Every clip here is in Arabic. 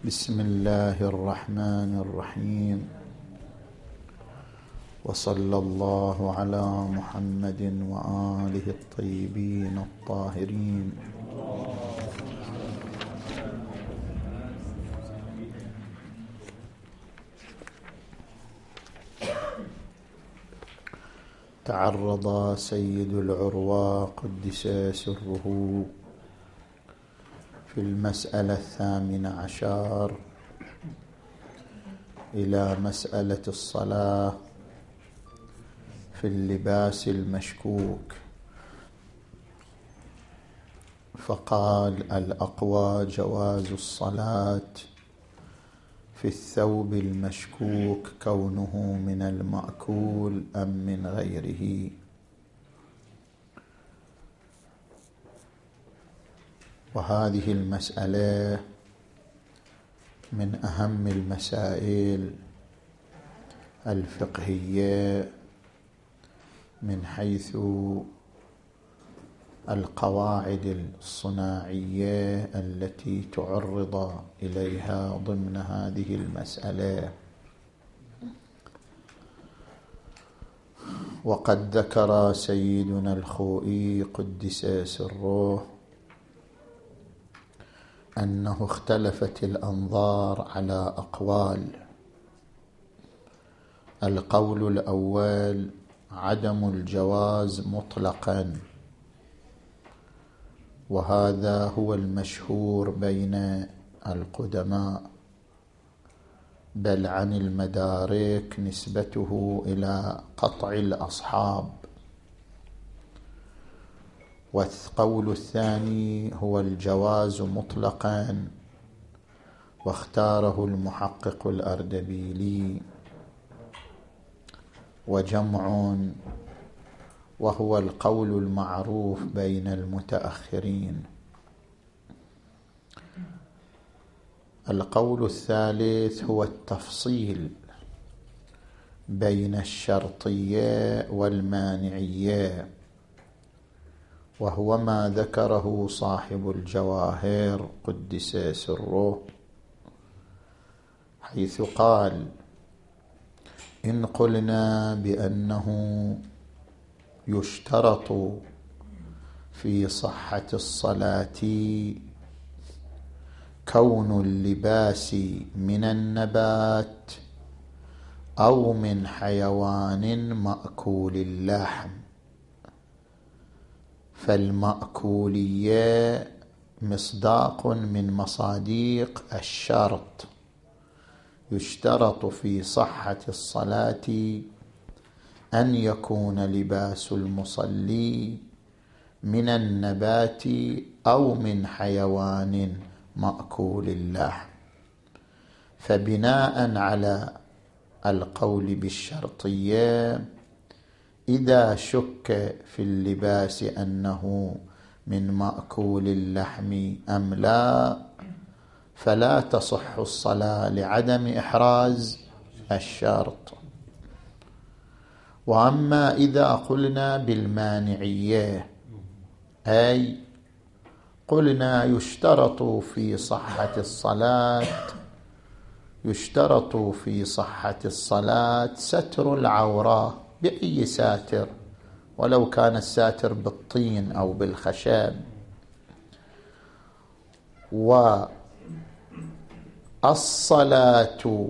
بسم الله الرحمن الرحيم، وصلى الله على محمد وآله الطيبين الطاهرين. تعرض سيد العروة قدس سره في المسألة 18 إلى مسألة الصلاة في اللباس المشكوك، فقال: الأقوى جواز الصلاة في الثوب المشكوك كونه من المأكول أم من غيره. وهذه المسألة من أهم المسائل الفقهية من حيث القواعد الصناعية التي تعرض إليها ضمن هذه المسألة. وقد ذكر سيدنا الخوئي قدس سره أنه اختلفت الأنظار على أقوال. القول الأول عدم الجواز مطلقا، وهذا هو المشهور بين القدماء، بل عن المدارك نسبته إلى قطع الأصحاب. والقول الثاني هو الجواز مطلقا، واختاره المحقق الأردبيلي وجمع، وهو القول المعروف بين المتأخرين. القول الثالث هو التفصيل بين الشرطية والمانعية، وهو ما ذكره صاحب الجواهر قدس سره، حيث قال: إن قلنا بأنه يشترط في صحة الصلاة كون اللباس من النبات أو من حيوان مأكول اللحم، فالمأكولية مصداق من مصاديق الشرط. يشترط في صحة الصلاة أن يكون لباس المصلي من النبات أو من حيوان مأكول اللحم. فبناء على القول بالشرطية، إذا شك في اللباس أنه من مأكول اللحم أم لا، فلا تصح الصلاة لعدم إحراز الشرط. وأما إذا قلنا بالمانعية، أي قلنا يشترط في صحة الصلاة ستر العورة بأي ساتر، ولو كان الساتر بالطين أو بالخشب. والصلاة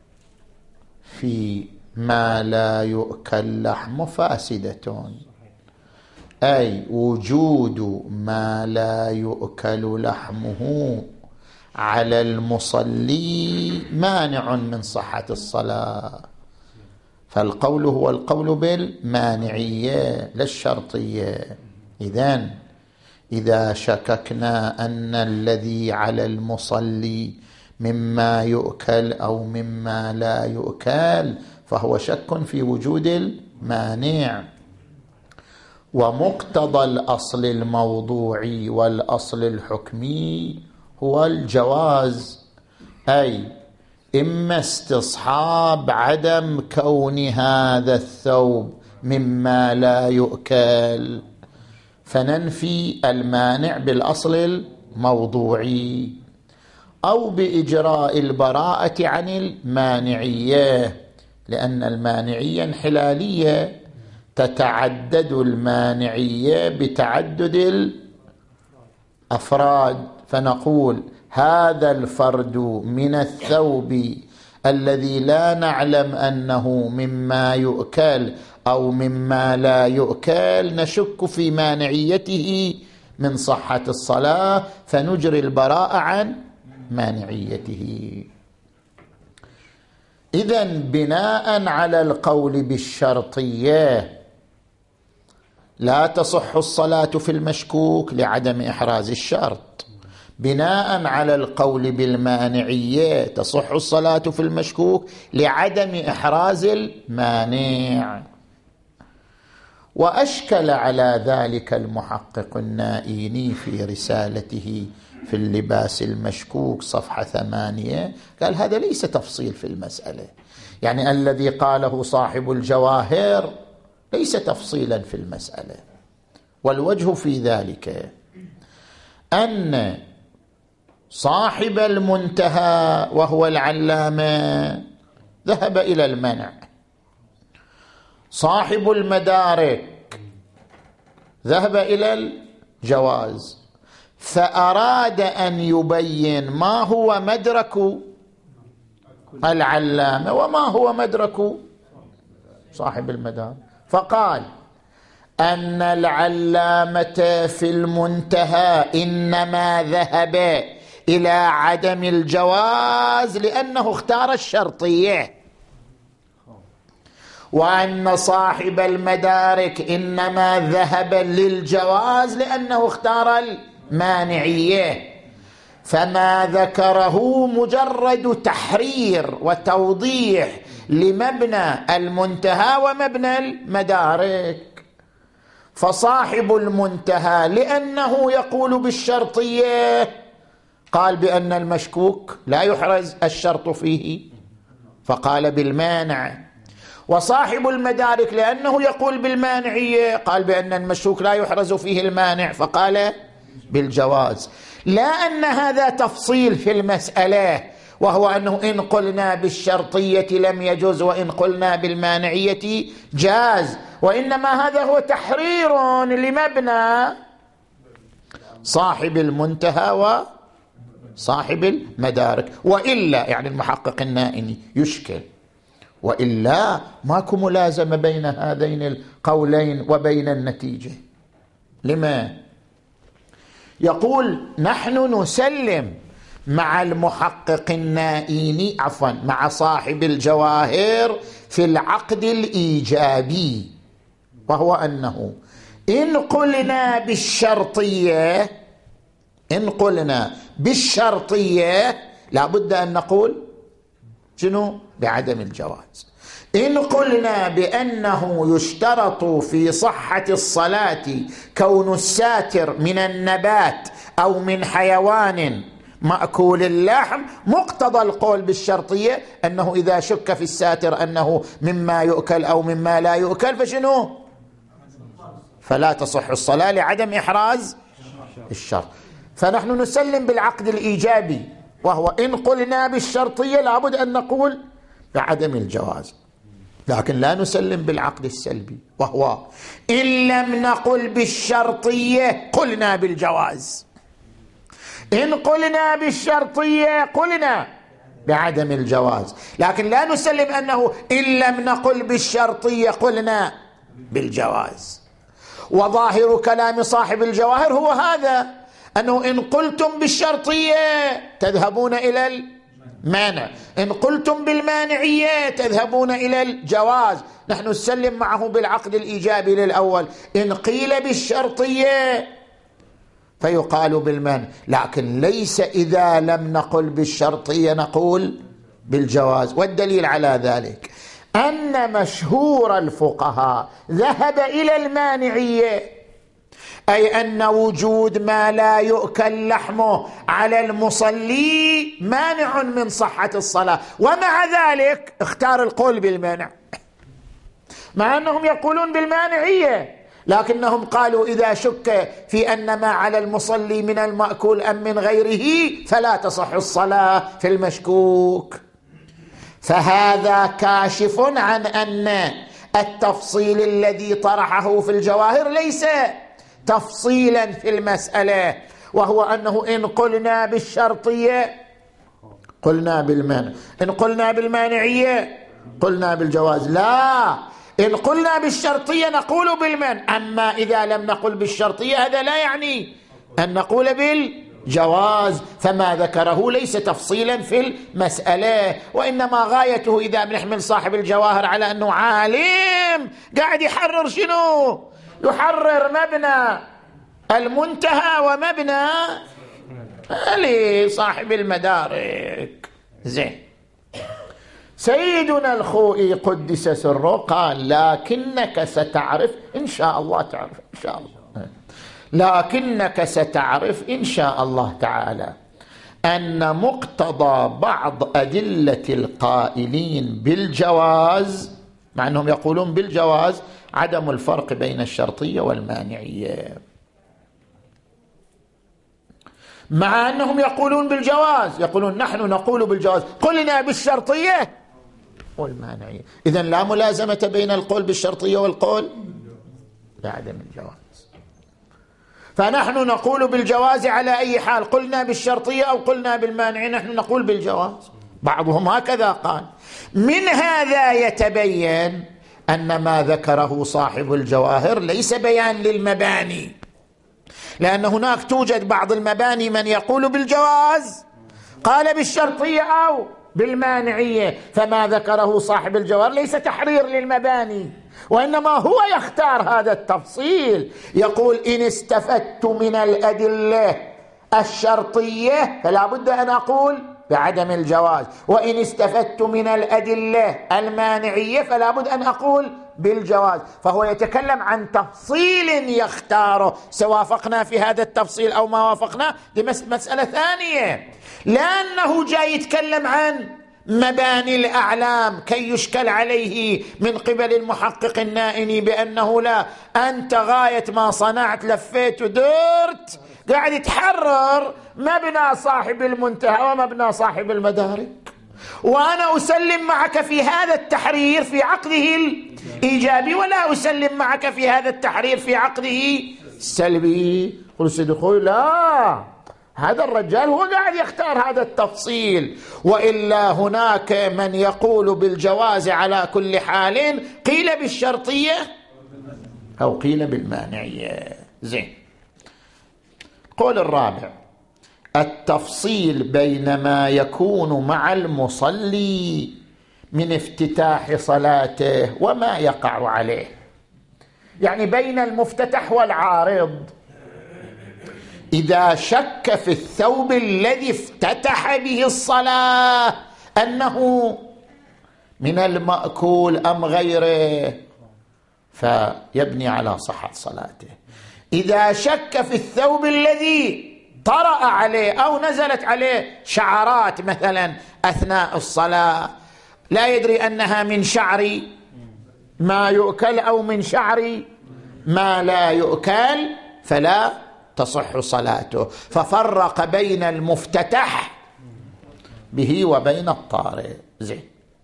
في ما لا يؤكل لحم فاسدة، أي وجود ما لا يؤكل لحمه على المصلي مانع من صحة الصلاة. فالقول هو القول بالمانعية لا الشرطية. إذا شككنا أن الذي على المصلي مما يؤكل أو مما لا يؤكل، فهو شك في وجود المانع. ومقتضى الأصل الموضوعي والأصل الحكمي هو الجواز، أي إما استصحاب عدم كون هذا الثوب مما لا يؤكل، فننفي المانع بالأصل الموضوعي، أو بإجراء البراءة عن المانعية، لأن المانعية انحلالية، تتعدد المانعية بتعدد الأفراد، فنقول هذا الفرد من الثوب الذي لا نعلم أنه مما يؤكل أو مما لا يؤكل نشك في مانعيته من صحة الصلاة، فنجري البراءة عن مانعيته. إذن بناء على القول بالشرطية لا تصح الصلاة في المشكوك لعدم إحراز الشرط، بناء على القول بالمانعية تصح الصلاة في المشكوك لعدم إحراز المانع. وأشكل على ذلك المحقق النائيني في رسالته في اللباس المشكوك صفحة 8، قال هذا ليس تفصيل في المسألة، يعني الذي قاله صاحب الجواهر ليس تفصيلا في المسألة. والوجه في ذلك أن صاحب المنتهى وهو العلامة ذهب إلى المنع، صاحب المدارك ذهب إلى الجواز، فأراد أن يبين ما هو مدرك العلامة وما هو مدرك صاحب المدارك، فقال أن العلامة في المنتهى إنما ذهب إلى عدم الجواز لأنه اختار الشرطية، وأن صاحب المدارك إنما ذهب للجواز لأنه اختار المانعية، فما ذكره مجرد تحرير وتوضيح لمبنى المنتهى ومبنى المدارك. فصاحب المنتهى لأنه يقول بالشرطية قال بأن المشكوك لا يحرز الشرط فيه فقال بالمانع، وصاحب المدارك لأنه يقول بالمانعية قال بأن المشكوك لا يحرز فيه المانع فقال بالجواز. لا أن هذا تفصيل في المسألة وهو أنه إن قلنا بالشرطية لم يجوز وإن قلنا بالمانعية جاز، وإنما هذا هو تحرير لمبنى صاحب المنتهى وصاحب المدارك. وإلا يعني المحقق النائني يشكل، وإلا ماكو ملازمة بين هذين القولين وبين النتيجة. لما؟ يقول نحن نسلم مع المحقق النائيني مع صاحب الجواهر في العقد الإيجابي، وهو أنه إن قلنا بالشرطية لابد أن نقول شنو؟ بعدم الجواز. إن قلنا بأنه يشترط في صحة الصلاة كون الساتر من النبات أو من حيوان مأكول اللحم، مقتضى القول بالشرطية أنه إذا شك في الساتر أنه مما يؤكل أو مما لا يؤكل فشنو؟ فلا تصح الصلاة لعدم إحراز الشرط. فنحن نسلم بالعقد الإيجابي وهو إن قلنا بالشرطية لابد أن نقول بعدم الجواز، لكن لا نسلم بالعقد السلبي وهو إن لم نقل بالشرطية قلنا بالجواز، إن قلنا بالشرطية قلنا بعدم الجواز، لكن لا نسلم أنه إن لم نقل بالشرطية قلنا بالجواز. وظاهر كلام صاحب الجواهر هو هذا، أنه إن قلتم بالشرطية تذهبون إلى المانع، إن قلتم بالمانعية تذهبون إلى الجواز. نحن نسلم معه بالعقد الإيجابي للأول، إن قيل بالشرطية فيقال بالمانع، لكن ليس إذا لم نقل بالشرطية نقول بالجواز. والدليل على ذلك أن مشهور الفقهاء ذهب إلى المانعية، أي أن وجود ما لا يؤكل لحمه على المصلي مانع من صحة الصلاة، ومع ذلك اختار القول بالمانع، مع أنهم يقولون بالمانعية، لكنهم قالوا إذا شك في أن ما على المصلي من المأكول أم من غيره فلا تصح الصلاة في المشكوك. فهذا كاشف عن أن التفصيل الذي طرحه في الجواهر ليس تفصيلا في المسألة، وهو أنه إن قلنا بالشرطية قلنا بالمنع، إن قلنا بالمانعية قلنا بالجواز. لا، إن قلنا بالشرطية نقول بالمنع، أما إذا لم نقل بالشرطية هذا لا يعني أن نقول بالجواز. فما ذكره ليس تفصيلا في المسألة، وإنما غايته إذا بنحمل صاحب الجواهر على أنه عالم قاعد يحرر شنو؟ يحرر مبنى المنتهى ومبنى لصاحب المدارك. زين. سيدنا الخوئي قدس سره قال لكنك ستعرف إن شاء الله، تعرف إن شاء الله، لكنك ستعرف إن شاء الله تعالى أن مقتضى بعض أدلة القائلين بالجواز، مع أنهم يقولون بالجواز، عدم الفرق بين الشرطية والمانعية، مع أنهم يقولون بالجواز، يقولون نحن نقول بالجواز، قلنا بالشرطية والمانعية. إذن لا ملازمة بين القول بالشرطية والقول بعدم الجواز. فنحن نقول بالجواز على أي حال، قلنا بالشرطية أو قلنا بالمانعية، نحن نقول بالجواز. بعضهم هكذا قال. من هذا يتبين أن ما ذكره صاحب الجواهر ليس بيان للمباني، لأن هناك توجد بعض المباني من يقول بالجواز قال بالشرطية أو بالمانعية، فما ذكره صاحب الجواهر ليس تحرير للمباني، وإنما هو يختار هذا التفصيل. يقول إن استفدت من الأدلة الشرطية فلا بد أن أقول بعدم الجواز، وإن استفدت من الأدلة المانعية فلا بد أن أقول بالجواز. فهو يتكلم عن تفصيل يختاره، سوافقنا في هذا التفصيل أو ما وافقنا دي مسألة ثانية، لأنه جاي يتكلم عن مباني الأعلام كي يشكل عليه من قبل المحقق النائني بأنه لا، أنت غاية ما صنعت لفيت ودرت قاعد تحرر مبنى صاحب المنتهى ومبنى صاحب المدارك، وأنا أسلم معك في هذا التحرير في عقده الإيجابي ولا أسلم معك في هذا التحرير في عقده السلبي. قل سيد أخوي لا، هذا الرجال هو قاعد يختار هذا التفصيل، وإلا هناك من يقول بالجواز على كل حال، قيل بالشرطية أو قيل بالمانعية. زين. قول الرابع التفصيل بين ما يكون مع المصلي من افتتاح صلاته وما يقع عليه، يعني بين المفتتح والعارض. إذا شك في الثوب الذي افتتح به الصلاة أنه من المأكول أم غيره فيبني على صحة صلاته. إذا شك في الثوب الذي طرأ عليه أو نزلت عليه شعرات مثلا أثناء الصلاة، لا يدري أنها من شعر ما يؤكل أو من شعر ما لا يؤكل، فلا تصح صلاته. ففرق بين المفتتح به وبين الطارئ. زين.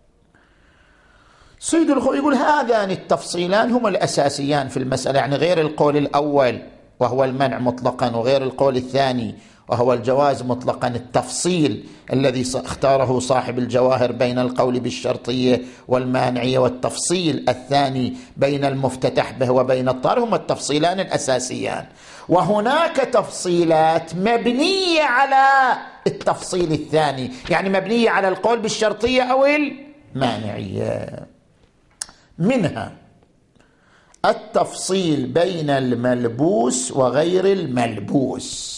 سيد الخوئي يقول هذان التفصيلان هما الأساسيان في المسألة، يعني غير القول الأول وهو المنع مطلقا وغير القول الثاني وهو الجواز مطلقا. التفصيل الذي اختاره صاحب الجواهر بين القول بالشرطية والمانعية، والتفصيل الثاني بين المفتتح به وبين الطارئ، هما التفصيلان الأساسيان. وهناك تفصيلات مبنية على التفصيل الثاني، يعني مبنية على القول بالشرطية أو المانعية. منها التفصيل بين الملبوس وغير الملبوس،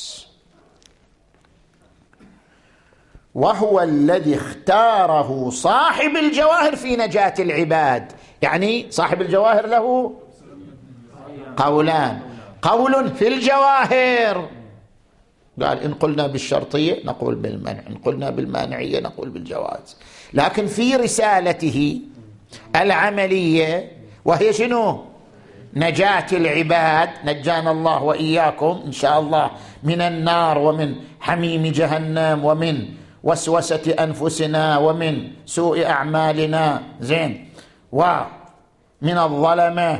وهو الذي اختاره صاحب الجواهر في نجاة العباد. يعني صاحب الجواهر له قولان، قول في الجواهر قال إن قلنا بالشرطية نقول بالمنع، إن قلنا بالمانعية نقول بالجواز. لكن في رسالته العملية وهي شنو؟ نجاة العباد، نجانا الله وإياكم إن شاء الله من النار ومن حميم جهنم ومن وسوسة أنفسنا ومن سوء أعمالنا، زين، ومن الظلمة،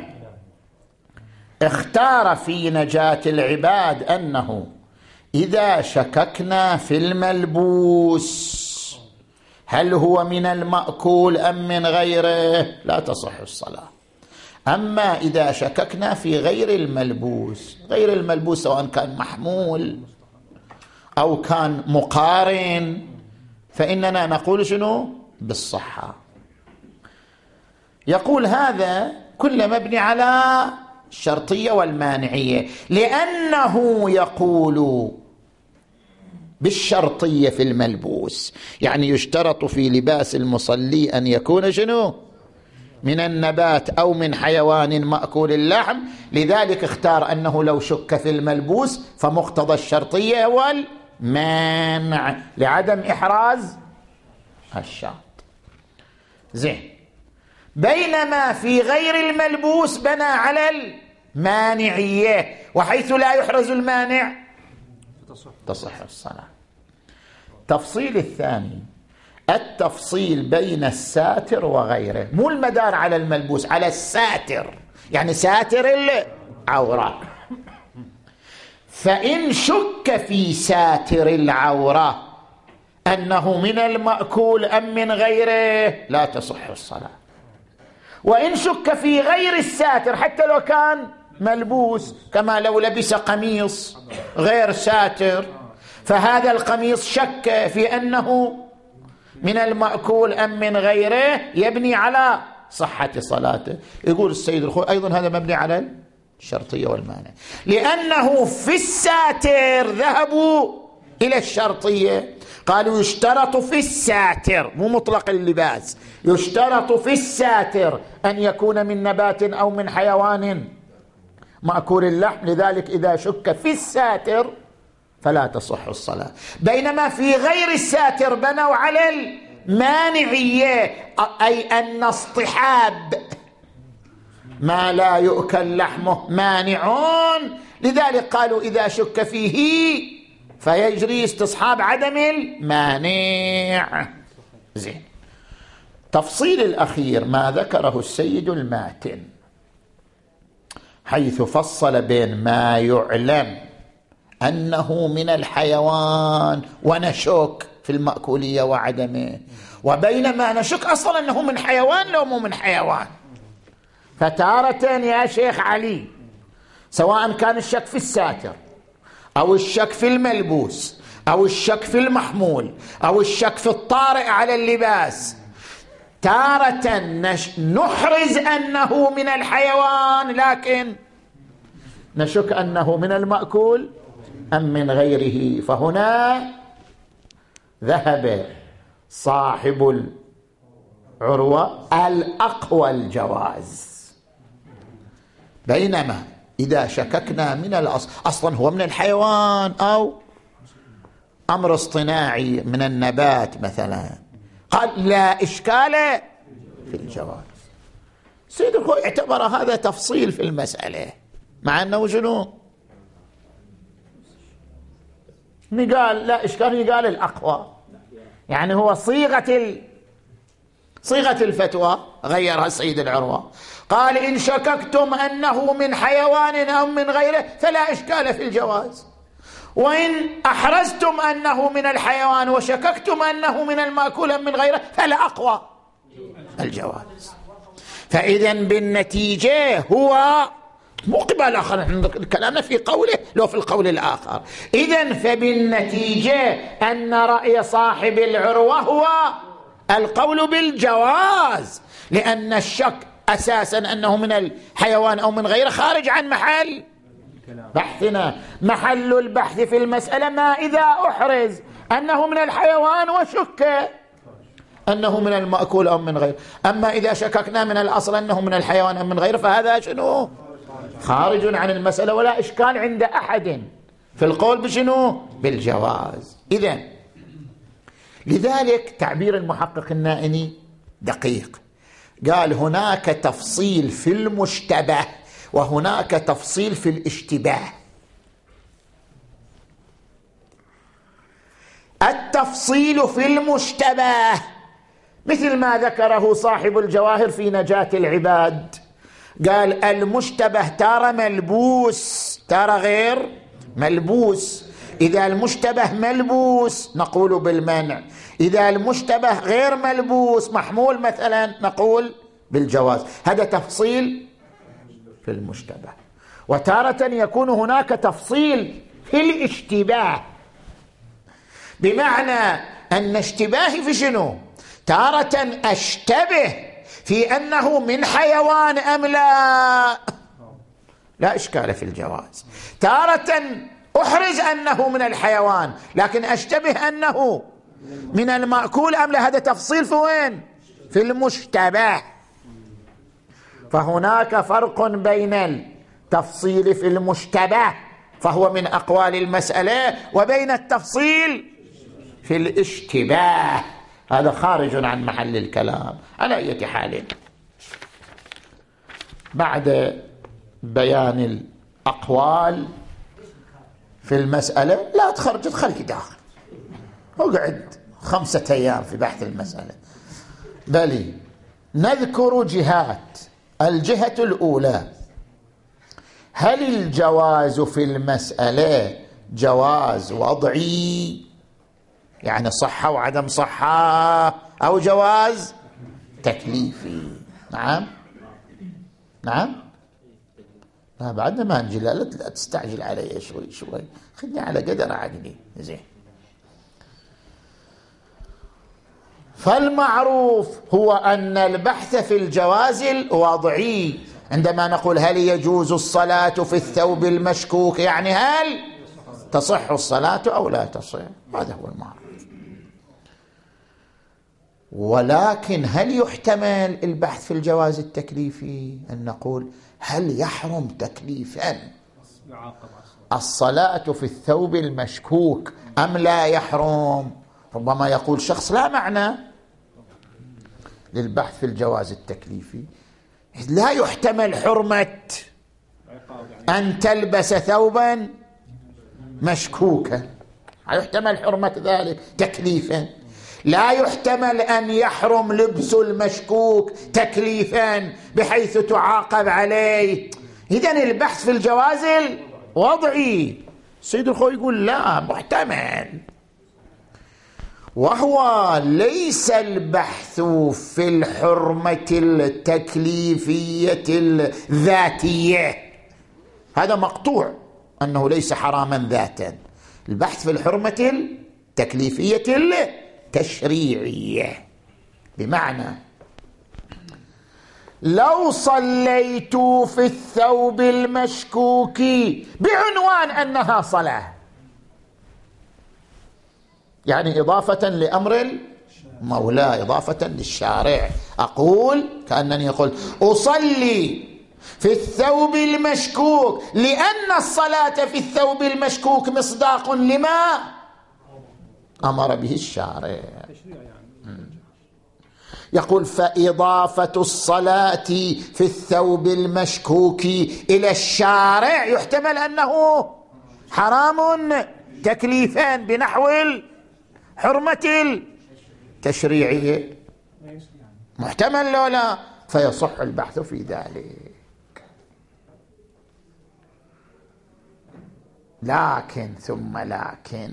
اختار في نجاة العباد أنه إذا شككنا في الملبوس هل هو من المأكول أم من غيره لا تصح الصلاة. أما إذا شككنا في غير الملبوس، غير الملبوس سواء كان محمول أو كان مقارن، فإننا نقول شنو؟ بالصحة. يقول هذا كل مبني على الشرطية والمانعية، لأنه يقول بالشرطية في الملبوس، يعني يشترط في لباس المصلي أن يكون شنو؟ من النبات أو من حيوان مأكول اللحم، لذلك اختار أنه لو شك في الملبوس فمقتضى الشرطية والمانع لعدم إحراز الشرط. زين، بينما في غير الملبوس بنى على المانعية، وحيث لا يحرز المانع تصح الصلاة. تفصيل الثاني التفصيل بين الساتر وغيره، مو المدار على الملبوس، على الساتر، يعني ساتر العورة. فإن شك في ساتر العورة أنه من المأكول أم من غيره لا تصح الصلاة. وإن شك في غير الساتر حتى لو كان ملبوس، كما لو لبس قميص غير ساتر، فهذا القميص شك في أنه من المأكول أم من غيره، يبني على صحة صلاته. يقول السيد الخوئي أيضا هذا مبني على الشرطية والمانع، لأنه في الساتر ذهبوا إلى الشرطية، قالوا يشترط في الساتر، مو مطلق اللباس، يشترط في الساتر أن يكون من نبات أو من حيوان مأكول اللحم، لذلك إذا شك في الساتر فلا تصح الصلاة. بينما في غير الساتر بنوا على المانعية، أي أن اصطحاب ما لا يؤكل لحمه مانعون، لذلك قالوا إذا شك فيه فيجري استصحاب عدم المانع. زين، تفصيل الأخير ما ذكره السيد الماتن، حيث فصل بين ما يعلم أنه من الحيوان ونشك في المأكولية وعدمه، وبين ما نشك أصلا أنه من حيوان لو مو من حيوان. فتارة يا شيخ علي سواء كان الشك في الساتر أو الشك في الملبوس أو الشك في المحمول أو الشك في الطارئ على اللباس، تارة نحرز أنه من الحيوان لكن نشك أنه من المأكول أم من غيره، فهنا ذهب صاحب العروة الأقوى الجواز. بينما إذا شككنا من الأصل أصلا هو من الحيوان أو أمر اصطناعي من النبات مثلا، قال لا إشكال في الجواز. سيد الخوئي اعتبر هذا تفصيل في المسألة، مع أنه شنو قال لا إشكال، قال الأقوى، يعني هو صيغة الفتوى غيرها السيد العروة، قال إن شككتم أنه من حيوان أو من غيره فلا إشكال في الجواز، وإن أحرزتم أنه من الحيوان وشككتم أنه من المأكول من غيره فلا أقوى الجواز. فإذا بالنتيجة هو مقبل آخر، كلامنا في قوله لو في القول الآخر. إذن فبالنتيجة أن رأي صاحب العروة هو القول بالجواز، لأن الشك أساسا أنه من الحيوان أو من غيره خارج عن محل بحثنا. محل البحث في المسألة ما إذا أحرز أنه من الحيوان وشك أنه من المأكول أو من غيره. أما إذا شككنا من الأصل أنه من الحيوان أو من غيره فهذا شنو؟ خارج عن المسألة، ولا إشكال عند أحد في القول بشنو؟ بالجواز. إذن لذلك تعبير المحقق النائني دقيق، قال هناك تفصيل في المشتبه وهناك تفصيل في الاشتباه. التفصيل في المشتبه مثل ما ذكره صاحب الجواهر في نجاة العباد، قال المشتبه تارة ملبوس تارة غير ملبوس. إذا المشتبه ملبوس نقول بالمنع، إذا المشتبه غير ملبوس محمول مثلا نقول بالجواز. هذا تفصيل في المشتبه. وتارة يكون هناك تفصيل في الاشتباه، بمعنى أن اشتباهي في شنو؟ تارة أشتبه في أنه من حيوان أم لا إشكال في الجواز. تارة أحرز أنه من الحيوان لكن أشتبه أنه من المأكول أم لا، هذا تفصيل في وين؟ في المشتبه. فهناك فرق بين التفصيل في المشتبه فهو من أقوال المسألة وبين التفصيل في الاشتباه، هذا خارج عن محل الكلام. على أي حال، بعد بيان الأقوال في المسألة لا تخرج، تخلي داخل اقعد 5 أيام في بحث المسألة، بل نذكر جهات. الجهة الأولى، هل الجواز في المسألة جواز وضعي يعني صحة وعدم صحة، أو جواز تكليفي؟ نعم لا بعدنا ما نجي، لا تستعجل علي شوي خذني على قدر عقلي زين. فالمعروف هو أن البحث في الجواز الوضعي عندما نقول هل يجوز الصلاة في الثوب المشكوك، يعني هل تصح الصلاة أو لا تصح، هذا هو المعروف. ولكن هل يحتمل البحث في الجواز التكليفي أن نقول هل يحرم تكليفا الصلاة في الثوب المشكوك أم لا يحرم؟ ربما يقول شخص لا معنى للبحث في الجواز التكليفي، لا يحتمل حرمة أن تلبس ثوبا مشكوكا، يحتمل حرمة ذلك تكليفا، لا يحتمل أن يحرم لبس المشكوك تكليفا بحيث تعاقب عليه. إذن البحث في الجواز الوضعي سيد الخوي يقول لا محتمل، وهو ليس البحث في الحرمة التكليفية الذاتية، هذا مقطوع أنه ليس حراما ذاتا. البحث في الحرمة التكليفية التشريعية، بمعنى لو صليت في الثوب المشكوك بعنوان أنها صلاة، يعني إضافة لأمر المولى، إضافة للشارع، أقول كأنني قلت أصلي في الثوب المشكوك لأن الصلاة في الثوب المشكوك مصداق لما أمر به الشارع. يقول فإضافة الصلاة في الثوب المشكوك إلى الشارع يحتمل أنه حرام تكليفا بنحو الحرمة التشريعية، محتمل لو لا، فيصح البحث في ذلك. لكن ثم لكن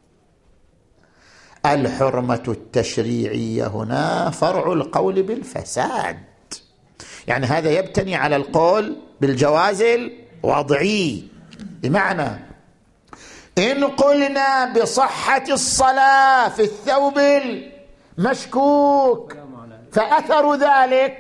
الحرمة التشريعية هنا فرع القول بالفساد، يعني هذا يبتني على القول بالجواز الوضعي، بمعنى إن قلنا بصحة الصلاة في الثوب المشكوك فأثر ذلك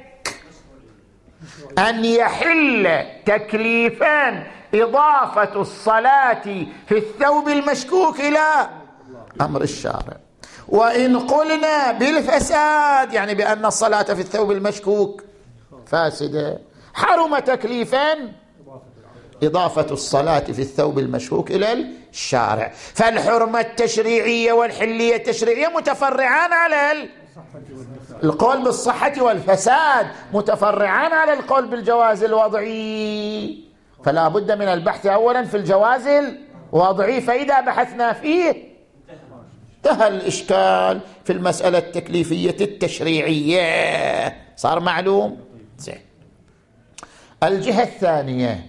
أن يحل تكليفان إضافة الصلاة في الثوب المشكوك إلى أمر الشارع، وإن قلنا بالفساد يعني بأن الصلاة في الثوب المشكوك فاسدة، حرم تكليفا إضافة الصلاة في الثوب المشكوك إلى الشارع. فالحرمة التشريعية والحلية التشريعية متفرعان على القول بالصحة والفساد متفرعان على القول بالجواز الوضعي، فلا بد من البحث أولا في الجواز الوضعي، فإذا بحثنا فيه انتهى الإشكال في المسألة التكليفية التشريعية، صار معلوم زين. الجهة الثانية،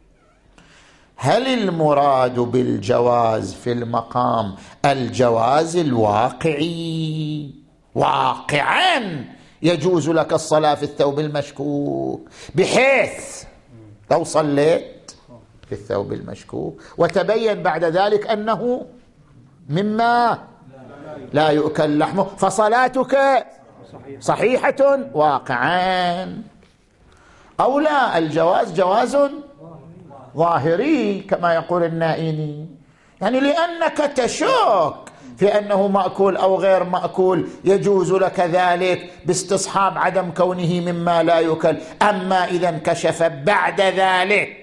هل المراد بالجواز في المقام الجواز الواقعي؟ واقعا يجوز لك الصلاة في الثوب المشكوك، بحيث لو صليت في الثوب المشكوك وتبين بعد ذلك أنه مما لا يؤكل لحمه فصلاتك صحيحة واقعا. أو لا، الجواز جواز ظاهري كما يقول النائيني، يعني لأنك تشك في أنه مأكول أو غير مأكول يجوز لك ذلك باستصحاب عدم كونه مما لا يؤكل. أما إذا انكشف بعد ذلك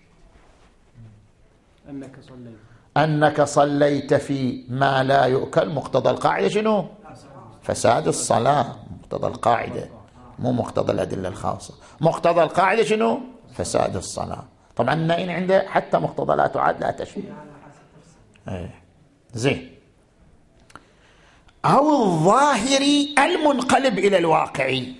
أنك صليت في ما لا يؤكل، مقتضى القاعدة شنو؟ فساد الصلاة. مقتضى القاعدة مو مقتضى الأدلة الخاصة. مقتضى القاعدة شنو؟ فساد الصلاة. طبعا النائين عنده حتى مقتضى لا تعاد لا تشبه. زين. أو الظاهري المنقلب إلى الواقعي،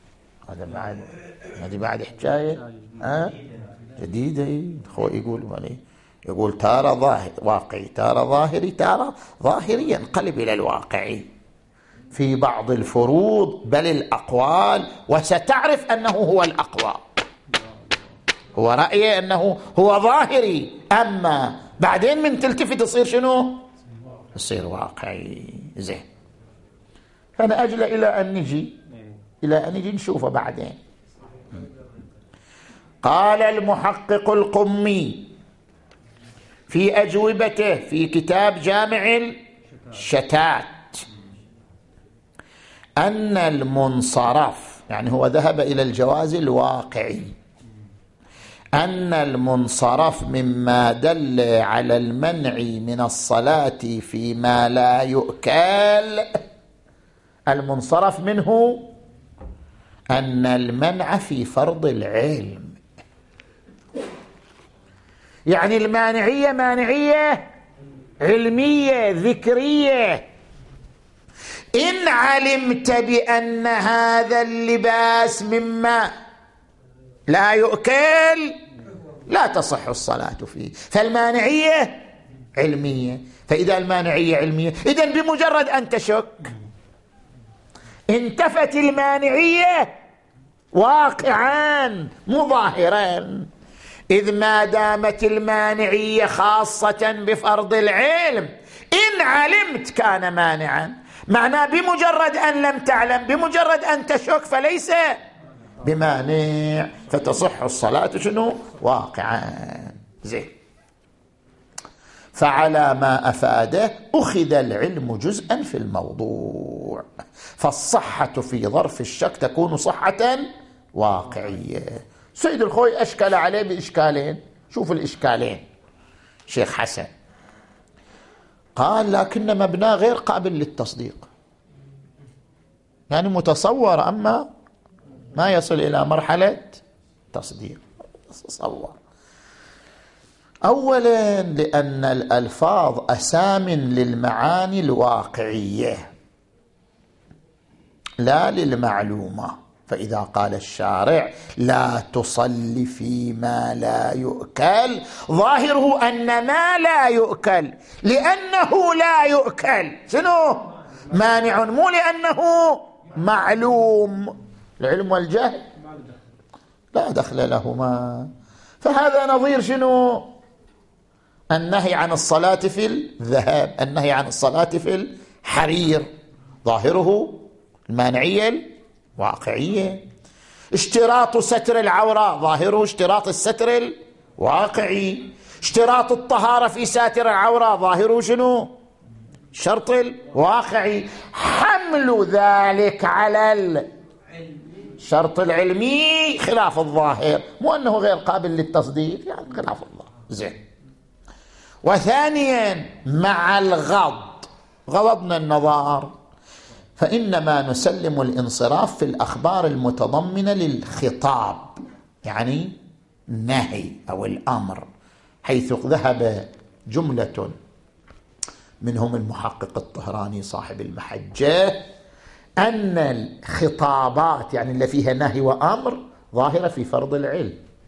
هذه بعد حكاية جديدة. يقول تارة ظاهر واقعي، تارة ظاهري، تارة ظاهري ينقلب إلى الواقعي في بعض الفروض بل الأقوال، وستعرف أنه هو الأقوى. هو رأيه أنه هو ظاهري، أما بعدين من تلتفت تصير شنو؟ تصير واقعي. زين. فأنا أجل إلى أن نجي نشوفه بعدين. قال المحقق القمي في أجوبته في كتاب جامع الشتات أن المنصرف، يعني هو ذهب إلى الجواز الواقعي، أن المنصرف مما دل على المنع من الصلاة فيما لا يؤكل، المنصرف منه أن المنع في فرض العلم، يعني المانعية مانعية علمية ذكرية. إن علمت بأن هذا اللباس مما لا يؤكل لا تصح الصلاة فيه، فالمانعية علمية. فإذا المانعية علمية، إذن بمجرد أن تشك انتفت المانعية واقعا مظاهرا، إذ ما دامت المانعية خاصة بفرض العلم، إن علمت كان مانعا. معناه بمجرد أن لم تعلم، بمجرد أن تشك، فليس بمانع، فتصح الصلاة شنو؟ واقعا. زين. فعلى ما أفاده أخذ العلم جزءا في الموضوع، فالصحة في ظرف الشك تكون صحة واقعية. سيد الخوي أشكل عليه بإشكالين. شوف الإشكالين شيخ حسن. قال لكن مبناه غير قابل للتصديق، يعني متصور أما ما يصل إلى مرحلة تصديق. تصور أولا لأن الألفاظ أسام للمعاني الواقعية لا للمعلومة. فإذا قال الشارع لا تصلي فيما لا يؤكل، ظاهره أن ما لا يؤكل لأنه لا يؤكل شنو؟ مانع، مو لأنه معلوم. العلم والجهل لا دخل لهما. فهذا نظير شنو؟ النهي عن الصلاة في الذهب، النهي عن الصلاة في الحرير، ظاهره المانعية الواقعية. اشتراط ستر العورة، ظاهره اشتراط الستر الواقعي. اشتراط الطهارة في ساتر العورة، ظاهره شنو؟ شرط الواقعي. حمل ذلك على الشرط العلمي خلاف الظاهر، مو أنه غير قابل للتصديق، يعني خلاف الله. زين. وثانيا مع الغض، غض من النظر، فإنما نسلم الانصراف في الأخبار المتضمنة للخطاب، يعني النهي أو الأمر، حيث ذهب جملة منهم المحقق الطهراني صاحب المحجة أن الخطابات يعني اللي فيها نهي وأمر ظاهرة في فرض العلم،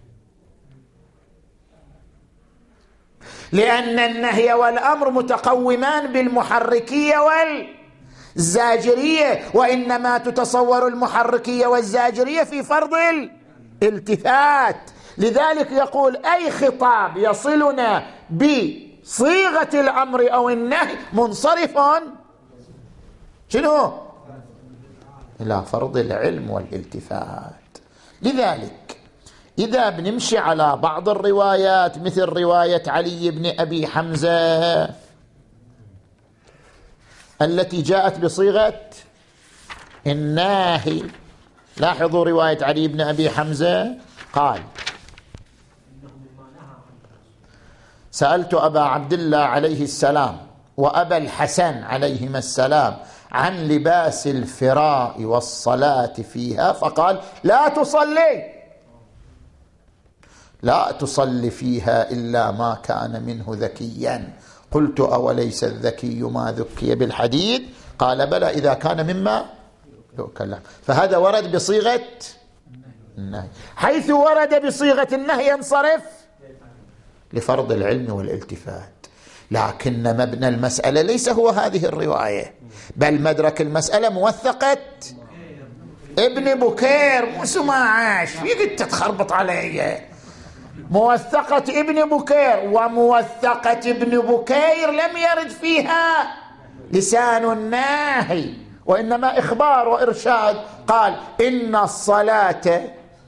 لأن النهي والأمر متقومان بالمحركية والزاجرية، وإنما تتصور المحركية والزاجرية في فرض الالتفات. لذلك يقول أي خطاب يصلنا بصيغة الأمر أو النهي منصرف شنو؟ إلى فرض العلم والالتفات. لذلك إذا بنمشي على بعض الروايات مثل رواية علي بن أبي حمزة التي جاءت بصيغة الناهي، لاحظوا رواية علي بن أبي حمزة قال: سألت أبا عبد الله عليه السلام وأبا الحسن عليهما السلام عن لباس الفراء والصلاة فيها، فقال: لا تصلي فيها إلا ما كان منه ذكيا. قلت: أوليس الذكي ما ذكي بالحديد؟ قال: بلى إذا كان مما يؤكل. فهذا ورد بصيغة النهي، حيث ورد بصيغة النهي ينصرف لفرض العلم والالتفات. لكن مبنى المسألة ليس هو هذه الرواية، بل مدرك المسألة موثقة ابن بكير، مو سماعش فيك تتخربط علي. موثقة ابن بكير، وموثقة ابن بكير لم يرد فيها لسان الناهي، وإنما إخبار وإرشاد. قال: إن الصلاة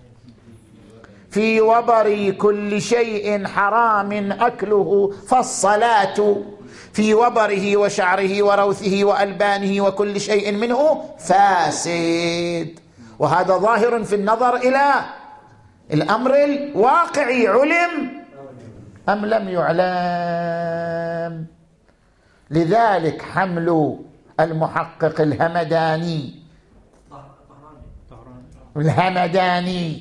في وبر كل شيء حرام أكله، فالصلاة في وبره وشعره وروثه وألبانه وكل شيء منه فاسد. وهذا ظاهر في النظر إلى الأمر الواقعي، علم أم لم يعلم. لذلك حمل المحقق الهمداني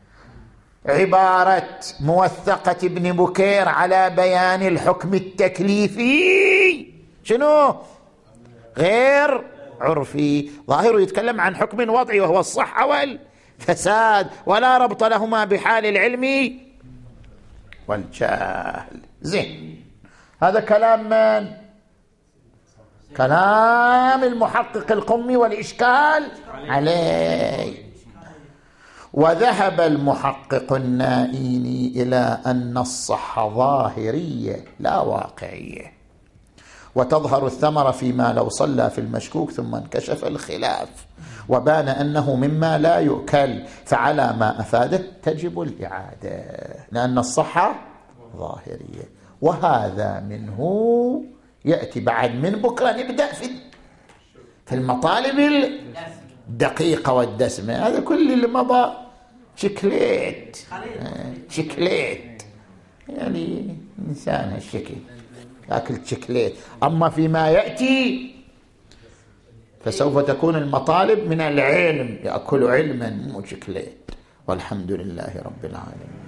عبارة موثقة ابن بكير على بيان الحكم التكليفي شنو؟ غير عرفي، ظاهره يتكلم عن حكم وضعي وهو الصحة والفساد، ولا ربط لهما بحال العلم والجهل. زين، هذا كلام من؟ كلام المحقق القمي والإشكال عليه. وذهب المحقق النائيني إلى أن الصحة ظاهرية لا واقعية، وتظهر الثمرة فيما لو صلى في المشكوك ثم انكشف الخلاف وبان أنه مما لا يؤكل، فعلى ما أفاده تجب الإعادة، لأن الصحة ظاهرية. وهذا منه يأتي بعد من بكرة نبدأ في المطالب الدقيقة والدسمة. هذا كل اللي مضى شكليت يعني إنسان هالشكل يأكل شكليت. أما فيما يأتي فسوف تكون المطالب من العلم، يأكل علما مو شكليت. والحمد لله رب العالمين.